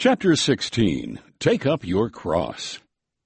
Chapter 16. Take up your cross.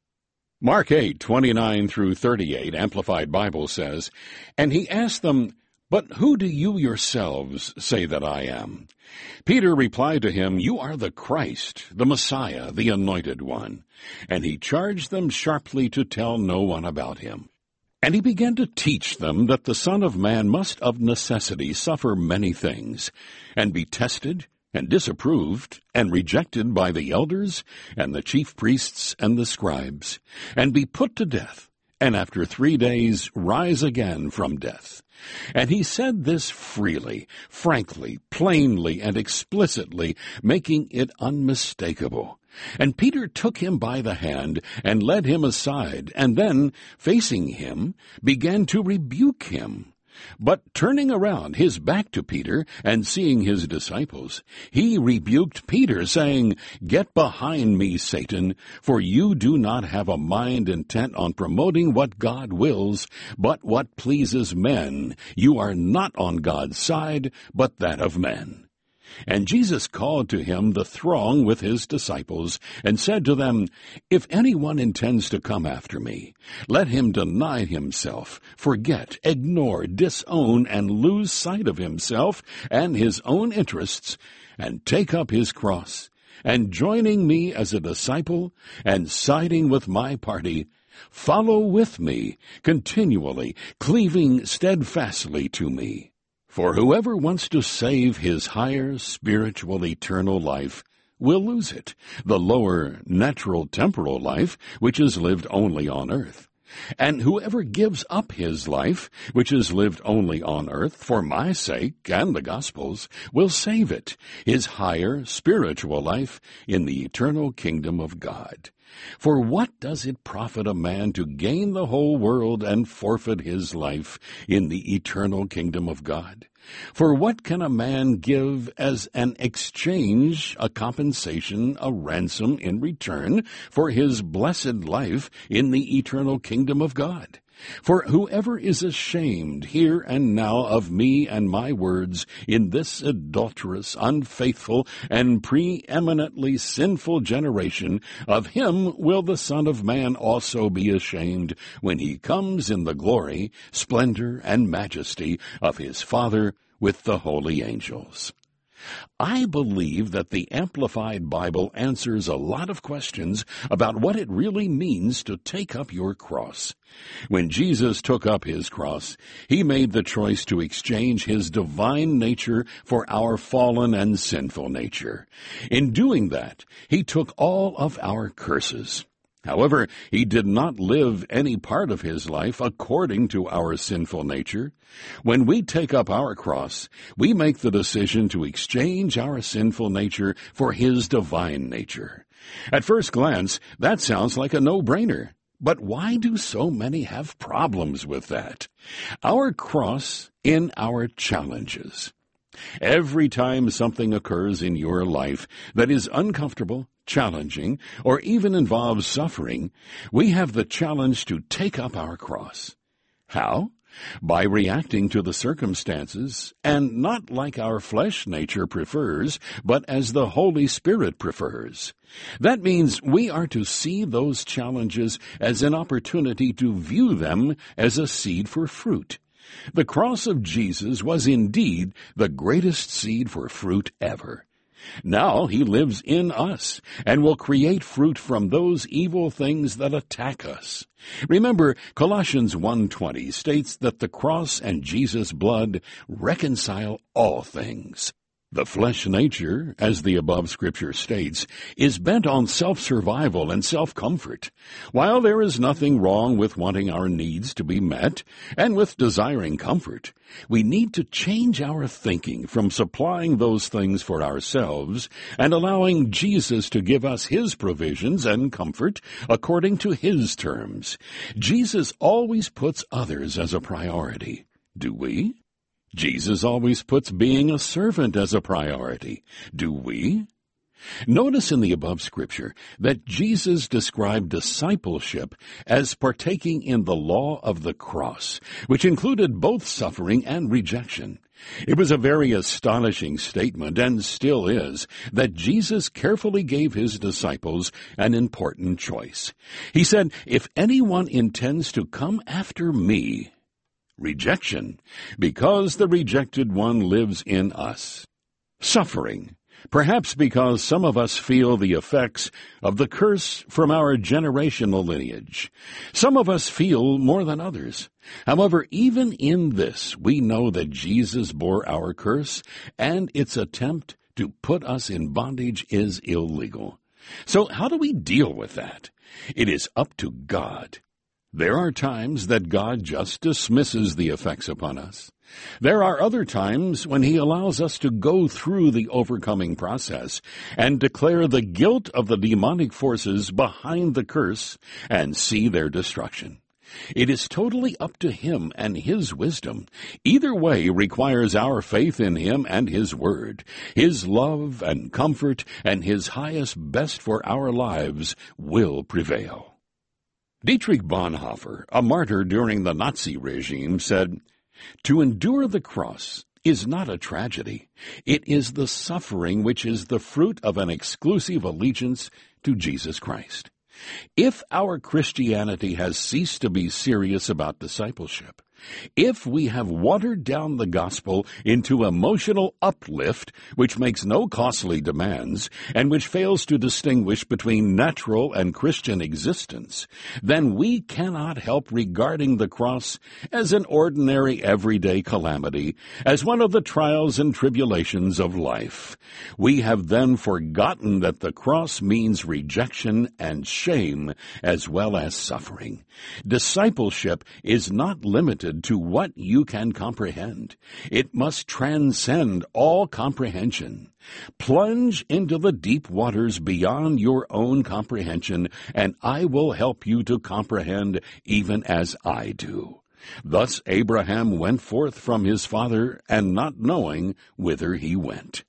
Mark 8:29 through 38, Amplified Bible says, "And he asked them, 'But who do you yourselves say that I am?' Peter replied to him, 'You are the Christ, the Messiah, the Anointed One.' And he charged them sharply to tell no one about him. And he began to teach them that the Son of Man must of necessity suffer many things, and be tested, and disapproved, and rejected by the elders, and the chief priests, and the scribes, and be put to death, and after 3 days rise again from death. And he said this freely, frankly, plainly, and explicitly, making it unmistakable. And Peter took him by the hand, and led him aside, and then, facing him, began to rebuke him. But turning around his back to Peter, and seeing his disciples, he rebuked Peter, saying, 'Get behind me, Satan, for you do not have a mind intent on promoting what God wills, but what pleases men. You are not on God's side, but that of men.' And Jesus called to him the throng with his disciples, and said to them, 'If anyone intends to come after me, let him deny himself, forget, ignore, disown, and lose sight of himself and his own interests, and take up his cross, and joining me as a disciple, and siding with my party, follow with me continually, cleaving steadfastly to me. For whoever wants to save his higher, spiritual, eternal life will lose it, the lower, natural, temporal life, which is lived only on earth. And whoever gives up his life, which is lived only on earth, for my sake and the gospel's, will save it, his higher, spiritual life, in the eternal kingdom of God. For what does it profit a man to gain the whole world and forfeit his life in the eternal kingdom of God? For what can a man give as an exchange, a compensation, a ransom in return for his blessed life in the eternal kingdom of God? For whoever is ashamed here and now of me and my words in this adulterous, unfaithful, and preeminently sinful generation, of him will the Son of Man also be ashamed when he comes in the glory, splendor, and majesty of his Father with the holy angels.'" I believe that the Amplified Bible answers a lot of questions about what it really means to take up your cross. When Jesus took up his cross, he made the choice to exchange his divine nature for our fallen and sinful nature. In doing that, he took all of our curses. However, he did not live any part of his life according to our sinful nature. When we take up our cross, we make the decision to exchange our sinful nature for his divine nature. At first glance, that sounds like a no-brainer. But why do so many have problems with that? Our cross in our challenges. Every time something occurs in your life that is uncomfortable, challenging, or even involves suffering, we have the challenge to take up our cross. How? By reacting to the circumstances, and not like our flesh nature prefers, but as the Holy Spirit prefers. That means we are to see those challenges as an opportunity to view them as a seed for fruit. The cross of Jesus was indeed the greatest seed for fruit ever. Now he lives in us and will create fruit from those evil things that attack us. Remember, Colossians 1:20 states that the cross and Jesus' blood reconcile all things. The flesh nature, as the above scripture states, is bent on self-survival and self-comfort. While there is nothing wrong with wanting our needs to be met and with desiring comfort, we need to change our thinking from supplying those things for ourselves and allowing Jesus to give us his provisions and comfort according to his terms. Jesus always puts others as a priority. Do we? Jesus always puts being a servant as a priority. Do we? Notice in the above scripture that Jesus described discipleship as partaking in the law of the cross, which included both suffering and rejection. It was a very astonishing statement, and still is, that Jesus carefully gave his disciples an important choice. He said, "If anyone intends to come after me," rejection, because the rejected one lives in us. Suffering, perhaps because some of us feel the effects of the curse from our generational lineage. Some of us feel more than others. However, even in this, we know that Jesus bore our curse, and its attempt to put us in bondage is illegal. So how do we deal with that? It is up to God. There are times that God just dismisses the effects upon us. There are other times when he allows us to go through the overcoming process and declare the guilt of the demonic forces behind the curse and see their destruction. It is totally up to him and his wisdom. Either way requires our faith in him and his word. His love and comfort and his highest best for our lives will prevail. Dietrich Bonhoeffer, a martyr during the Nazi regime, said, "To endure the cross is not a tragedy. It is the suffering which is the fruit of an exclusive allegiance to Jesus Christ." If our Christianity has ceased to be serious about discipleship, if we have watered down the gospel into emotional uplift which makes no costly demands and which fails to distinguish between natural and Christian existence, then we cannot help regarding the cross as an ordinary everyday calamity, as one of the trials and tribulations of life. We have then forgotten that the cross means rejection and shame as well as suffering. Discipleship is not limited to what you can comprehend. It must transcend all comprehension. Plunge into the deep waters beyond your own comprehension, and I will help you to comprehend even as I do. Thus Abraham went forth from his father, and not knowing whither he went.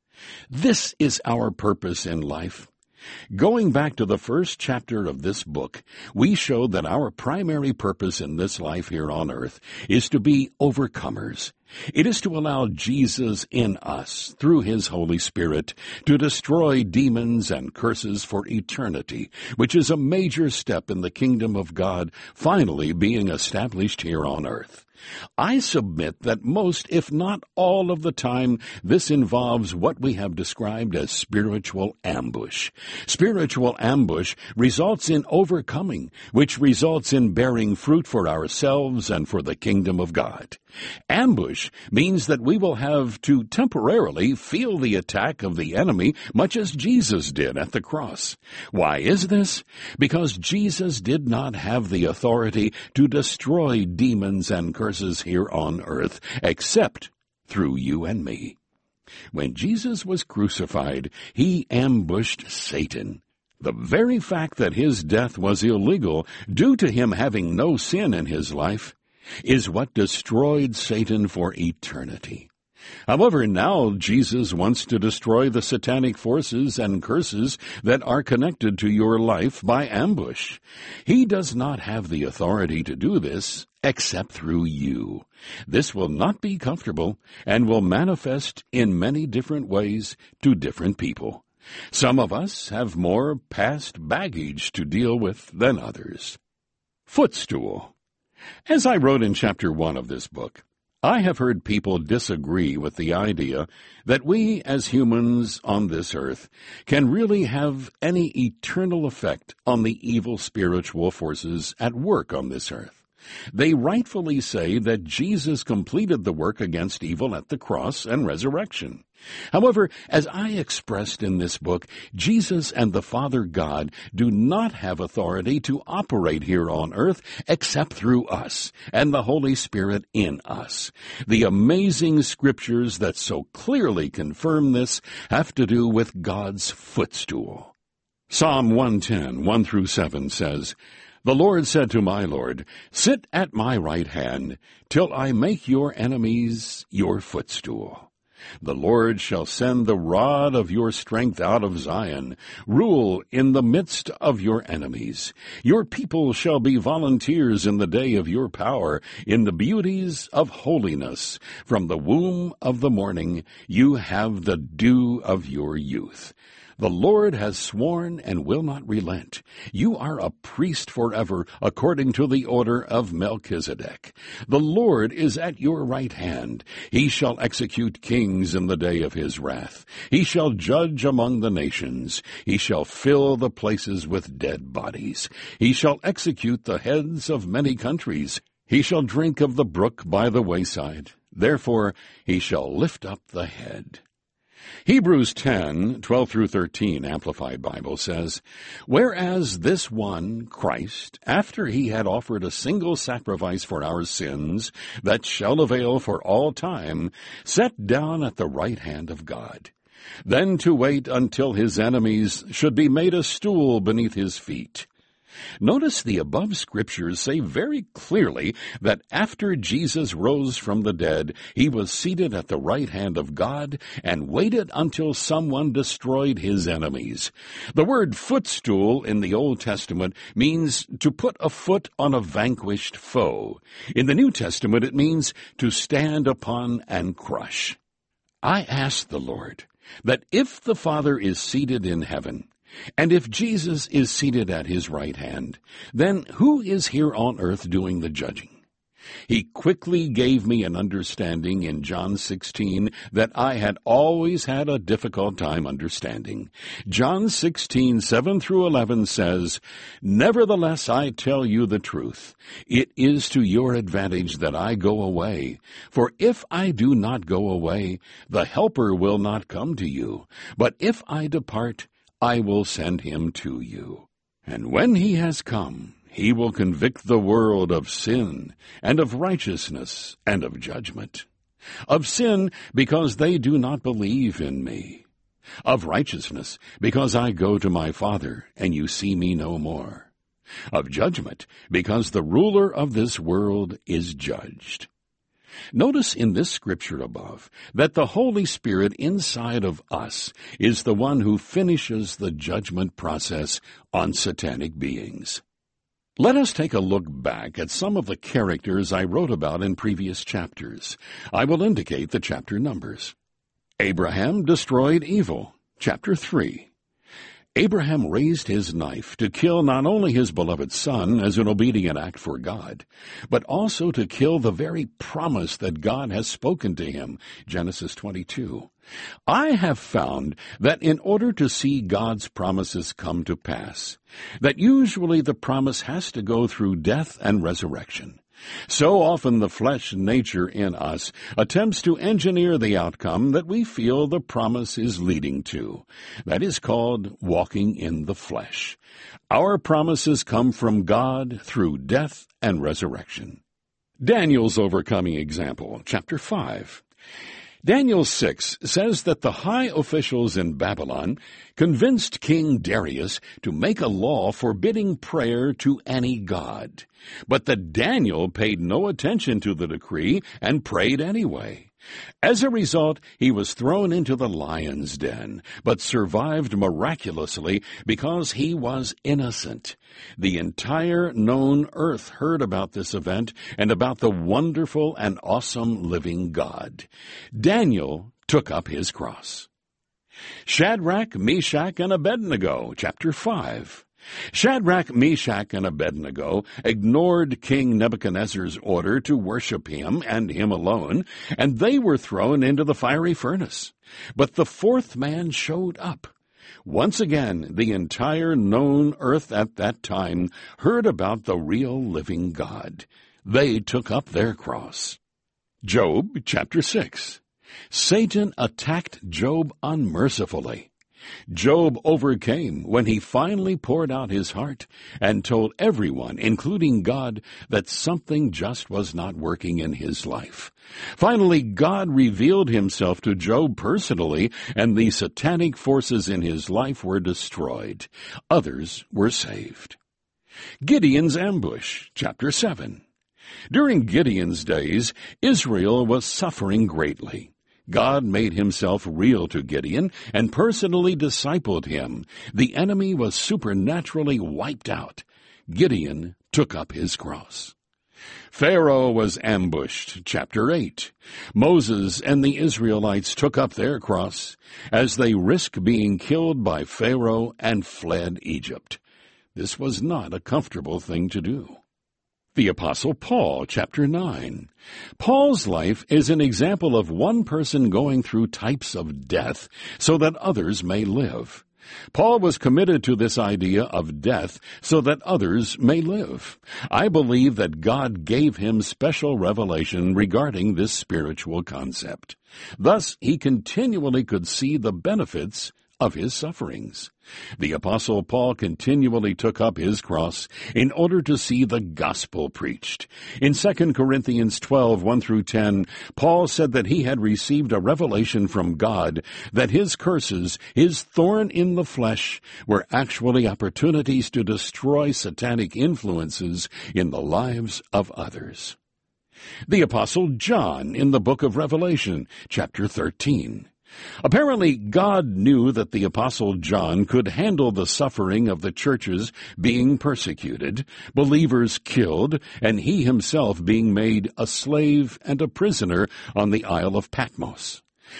This is our purpose in life. Going back to the first chapter of this book, we showed that our primary purpose in this life here on earth is to be overcomers. It is to allow Jesus in us, through his Holy Spirit, to destroy demons and curses for eternity, which is a major step in the kingdom of God finally being established here on earth. I submit that most, if not all of the time, this involves what we have described as spiritual ambush. Spiritual ambush results in overcoming, which results in bearing fruit for ourselves and for the kingdom of God. Ambush means that we will have to temporarily feel the attack of the enemy, much as Jesus did at the cross. Why is this? Because Jesus did not have the authority to destroy demons and curses here on earth, except through you and me. When Jesus was crucified, he ambushed Satan. The very fact that his death was illegal, due to him having no sin in his life, is what destroyed Satan for eternity. However, now Jesus wants to destroy the satanic forces and curses that are connected to your life by ambush. He does not have the authority to do this except through you. This will not be comfortable and will manifest in many different ways to different people. Some of us have more past baggage to deal with than others. Footstool. As I wrote in Chapter 1 of this book, I have heard people disagree with the idea that we as humans on this earth can really have any eternal effect on the evil spiritual forces at work on this earth. They rightfully say that Jesus completed the work against evil at the cross and resurrection. However, as I expressed in this book, Jesus and the Father God do not have authority to operate here on earth except through us and the Holy Spirit in us. The amazing scriptures that so clearly confirm this have to do with God's footstool. Psalm 110, 1-7 says, "The Lord said to my Lord, Sit at my right hand, till I make your enemies your footstool." The Lord shall send the rod of your strength out of Zion, rule in the midst of your enemies. Your people shall be volunteers in the day of your power, in the beauties of holiness. From the womb of the morning you have the dew of your youth. The Lord has sworn and will not relent. You are a priest forever, according to the order of Melchizedek. The Lord is at your right hand. He shall execute kings in the day of his wrath. He shall judge among the nations. He shall fill the places with dead bodies. He shall execute the heads of many countries. He shall drink of the brook by the wayside. Therefore he shall lift up the head. Hebrews 10:12-13, Amplified Bible says, Whereas this one, Christ, after he had offered a single sacrifice for our sins, that shall avail for all time, sat down at the right hand of God, then to wait until his enemies should be made a stool beneath his feet. Notice the above scriptures say very clearly that after Jesus rose from the dead, he was seated at the right hand of God and waited until someone destroyed his enemies. The word footstool in the Old Testament means to put a foot on a vanquished foe. In the New Testament, it means to stand upon and crush. I ask the Lord that if the Father is seated in heaven, and if Jesus is seated at his right hand, then who is here on earth doing the judging? He quickly gave me an understanding in John 16 that I had always had a difficult time understanding. John 16:7-11 says, Nevertheless I tell you the truth. It is to your advantage that I go away. For if I do not go away, the Helper will not come to you. But if I depart, I will send him to you. And when he has come, he will convict the world of sin, and of righteousness, and of judgment. Of sin, because they do not believe in me. Of righteousness, because I go to my Father, and you see me no more. Of judgment, because the ruler of this world is judged. Notice in this scripture above that the Holy Spirit inside of us is the one who finishes the judgment process on satanic beings. Let us take a look back at some of the characters I wrote about in previous chapters. I will indicate the chapter numbers. Abraham destroyed evil, chapter 3. Abraham raised his knife to kill not only his beloved son as an obedient act for God, but also to kill the very promise that God has spoken to him, Genesis 22. I have found that in order to see God's promises come to pass, that usually the promise has to go through death and resurrection. So often the flesh nature in us attempts to engineer the outcome that we feel the promise is leading to. That is called walking in the flesh. Our promises come from God through death and resurrection. Daniel's overcoming example, chapter 5. Daniel 6 says that the high officials in Babylon convinced King Darius to make a law forbidding prayer to any god. But that Daniel paid no attention to the decree and prayed anyway. As a result, he was thrown into the lion's den, but survived miraculously because he was innocent. The entire known earth heard about this event and about the wonderful and awesome living God. Daniel took up his cross. Shadrach, Meshach, and Abednego, chapter 5. Shadrach, Meshach, and Abednego ignored King Nebuchadnezzar's order to worship him and him alone, and they were thrown into the fiery furnace. But the fourth man showed up. Once again, the entire known earth at that time heard about the real living God. They took up their cross. Job, chapter 6. Satan attacked Job unmercifully. Job overcame when he finally poured out his heart and told everyone, including God, that something just was not working in his life. Finally, God revealed himself to Job personally, and the satanic forces in his life were destroyed. Others were saved. Gideon's ambush, chapter 7. During Gideon's days, Israel was suffering greatly. God made himself real to Gideon and personally discipled him. The enemy was supernaturally wiped out. Gideon took up his cross. Pharaoh was ambushed, chapter 8. Moses and the Israelites took up their cross as they risked being killed by Pharaoh and fled Egypt. This was not a comfortable thing to do. The Apostle Paul, chapter 9. Paul's life is an example of one person going through types of death so that others may live. Paul was committed to this idea of death so that others may live. I believe that God gave him special revelation regarding this spiritual concept. Thus, he continually could see the benefits of his sufferings. The Apostle Paul continually took up his cross in order to see the gospel preached. In 2 Corinthians 12:1-10, Paul said that he had received a revelation from God that his curses, his thorn in the flesh, were actually opportunities to destroy satanic influences in the lives of others. The Apostle John in the book of Revelation, chapter 13. Apparently, God knew that the Apostle John could handle the suffering of the churches being persecuted, believers killed, and he himself being made a slave and a prisoner on the Isle of Patmos.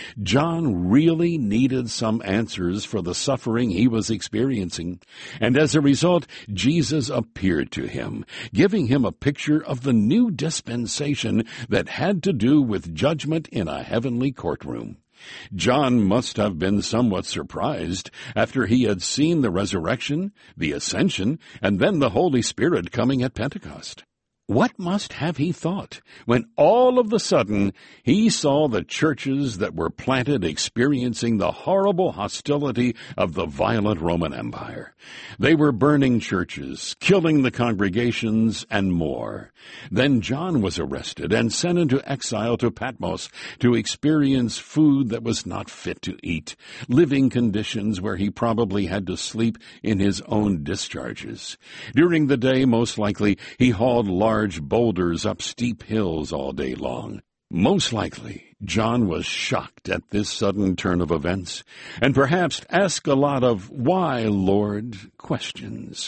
John really needed some answers for the suffering he was experiencing, and as a result, Jesus appeared to him, giving him a picture of the new dispensation that had to do with judgment in a heavenly courtroom. John must have been somewhat surprised after he had seen the resurrection, the ascension, and then the Holy Spirit coming at Pentecost. What must have he thought when all of a sudden he saw the churches that were planted experiencing the horrible hostility of the violent Roman Empire? They were burning churches, killing the congregations, and more. Then John was arrested and sent into exile to Patmos to experience food that was not fit to eat, living conditions where he probably had to sleep in his own discharges. During the day, most likely, he hauled large boulders up steep hills all day long. Most likely, John was shocked at this sudden turn of events, and perhaps asked a lot of "Why, Lord?" questions.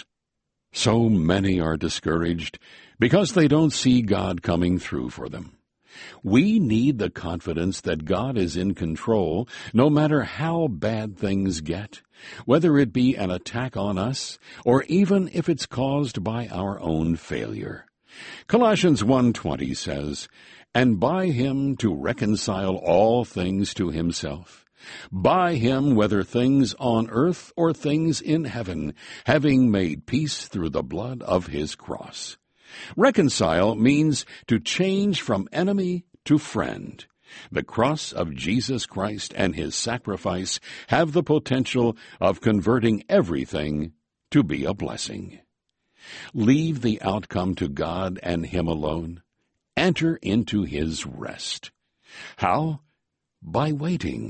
So many are discouraged because they don't see God coming through for them. We need the confidence that God is in control no matter how bad things get, whether it be an attack on us or even if it's caused by our own failure. Colossians 1:20 says, "And by him to reconcile all things to himself, by him whether things on earth or things in heaven, having made peace through the blood of his cross." Reconcile means to change from enemy to friend. The cross of Jesus Christ and his sacrifice have the potential of converting everything to be a blessing. Leave the outcome to God and him alone. Enter into his rest. How? By waiting.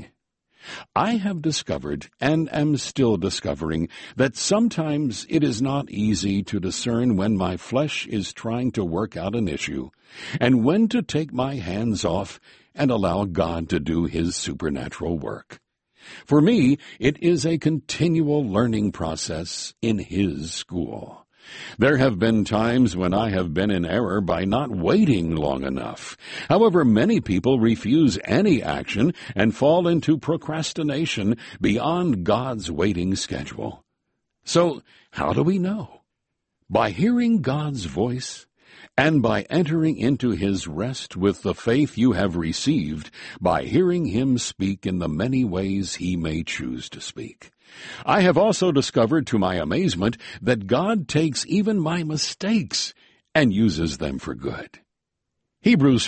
I have discovered, and am still discovering, that sometimes it is not easy to discern when my flesh is trying to work out an issue, and when to take my hands off and allow God to do his supernatural work. For me, it is a continual learning process in his school. There have been times when I have been in error by not waiting long enough. However, many people refuse any action and fall into procrastination beyond God's waiting schedule. So, how do we know? By hearing God's voice and by entering into his rest with the faith you have received, by hearing him speak in the many ways he may choose to speak. I have also discovered to my amazement that God takes even my mistakes and uses them for good. Hebrews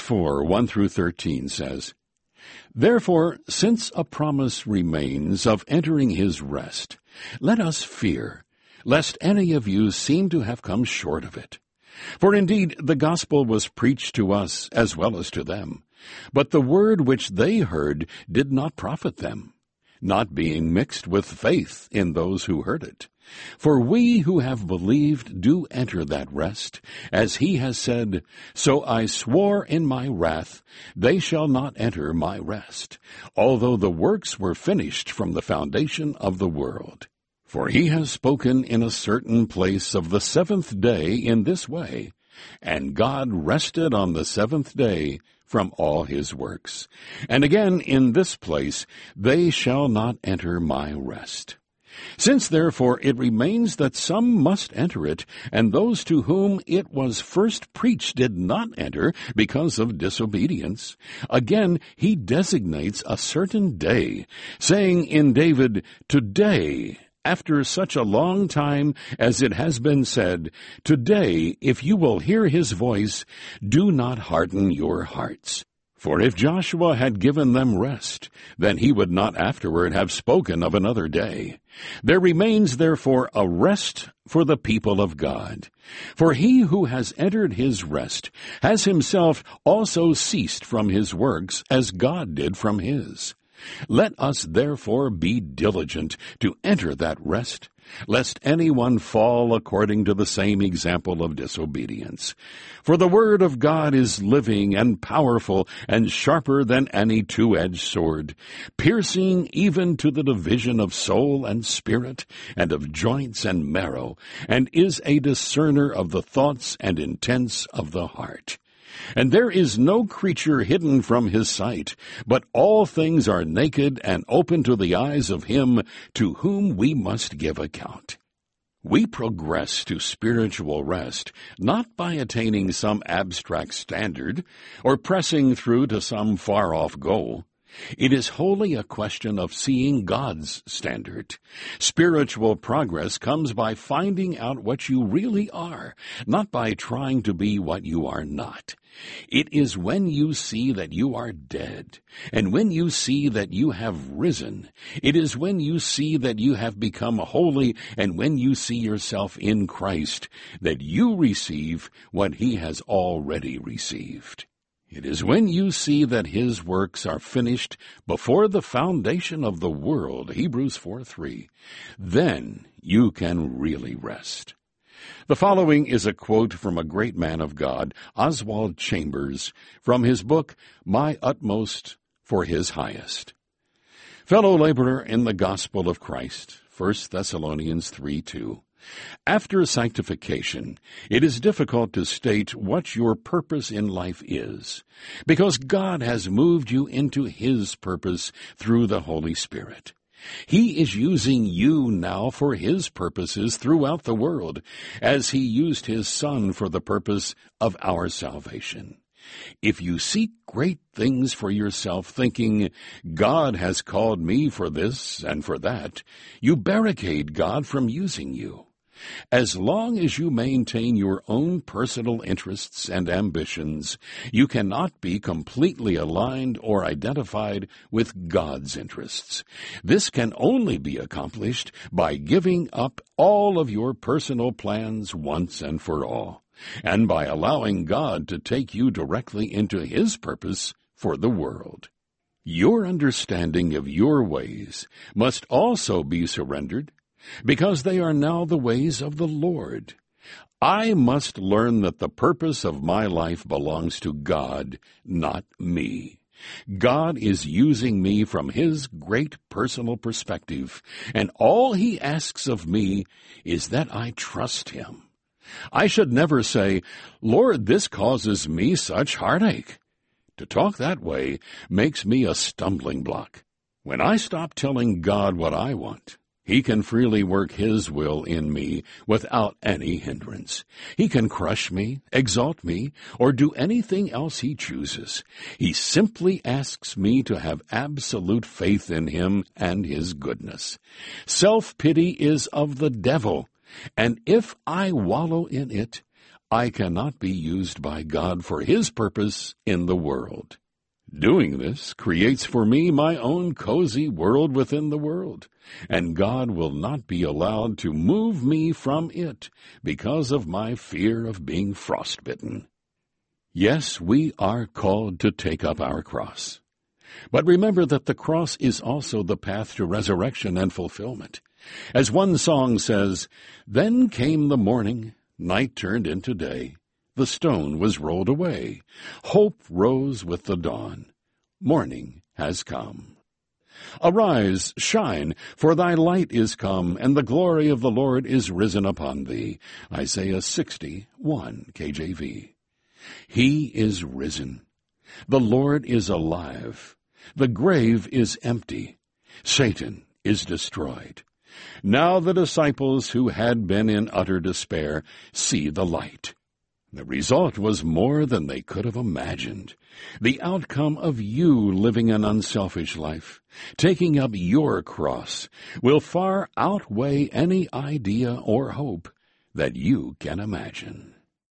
4:1-13 says, "Therefore, since a promise remains of entering his rest, let us fear, lest any of you seem to have come short of it. For indeed the gospel was preached to us as well as to them, but the word which they heard did not profit them, not being mixed with faith in those who heard it. For we who have believed do enter that rest, as he has said, So I swore in my wrath, they shall not enter my rest, although the works were finished from the foundation of the world. For he has spoken in a certain place of the seventh day in this way, and God rested on the seventh day from all his works. And again in this place, they shall not enter my rest. Since therefore it remains that some must enter it, and those to whom it was first preached did not enter because of disobedience, again he designates a certain day, saying in David, Today, after such a long time as it has been said, Today, if you will hear his voice, do not harden your hearts. For if Joshua had given them rest, then he would not afterward have spoken of another day. There remains therefore a rest for the people of God. For he who has entered his rest has himself also ceased from his works, as God did from his. Let us therefore be diligent to enter that rest, lest anyone fall according to the same example of disobedience. For the word of God is living and powerful and sharper than any two-edged sword, piercing even to the division of soul and spirit, and of joints and marrow, and is a discerner of the thoughts and intents of the heart. And there is no creature hidden from his sight, but all things are naked and open to the eyes of him to whom we must give account. We progress to spiritual rest not by attaining some abstract standard or pressing through to some far-off goal. It is wholly a question of seeing God's standard. Spiritual progress comes by finding out what you really are, not by trying to be what you are not. It is when you see that you are dead, and when you see that you have risen. It is when you see that you have become holy, and when you see yourself in Christ, that you receive what he has already received. It is when you see that his works are finished before the foundation of the world, Hebrews 4:3, then you can really rest. The following is a quote from a great man of God, Oswald Chambers, from his book, My Utmost for His Highest. Fellow laborer in the gospel of Christ, 1 Thessalonians 3:2. After sanctification, it is difficult to state what your purpose in life is, because God has moved you into his purpose through the Holy Spirit. He is using you now for his purposes throughout the world, as he used his Son for the purpose of our salvation. If you seek great things for yourself, thinking, God has called me for this and for that, you barricade God from using you. As long as you maintain your own personal interests and ambitions, you cannot be completely aligned or identified with God's interests. This can only be accomplished by giving up all of your personal plans once and for all, and by allowing God to take you directly into his purpose for the world. Your understanding of your ways must also be surrendered, because they are now the ways of the Lord. I must learn that the purpose of my life belongs to God, not me. God is using me from his great personal perspective, and all he asks of me is that I trust him. I should never say, Lord, this causes me such heartache. To talk that way makes me a stumbling block. When I stop telling God what I want, he can freely work his will in me without any hindrance. He can crush me, exalt me, or do anything else he chooses. He simply asks me to have absolute faith in him and his goodness. Self-pity is of the devil, and if I wallow in it, I cannot be used by God for his purpose in the world. Doing this creates for me my own cozy world within the world, and God will not be allowed to move me from it because of my fear of being frostbitten. Yes, we are called to take up our cross. But remember that the cross is also the path to resurrection and fulfillment. As one song says, "Then came the morning, night turned into day. The stone was rolled away. Hope rose with the dawn. Morning has come. Arise, shine, for thy light is come, and the glory of the Lord is risen upon thee." Isaiah 60:1 KJV. He is risen. The Lord is alive. The grave is empty. Satan is destroyed. Now the disciples who had been in utter despair see the light. The result was more than they could have imagined. The outcome of you living an unselfish life, taking up your cross, will far outweigh any idea or hope that you can imagine.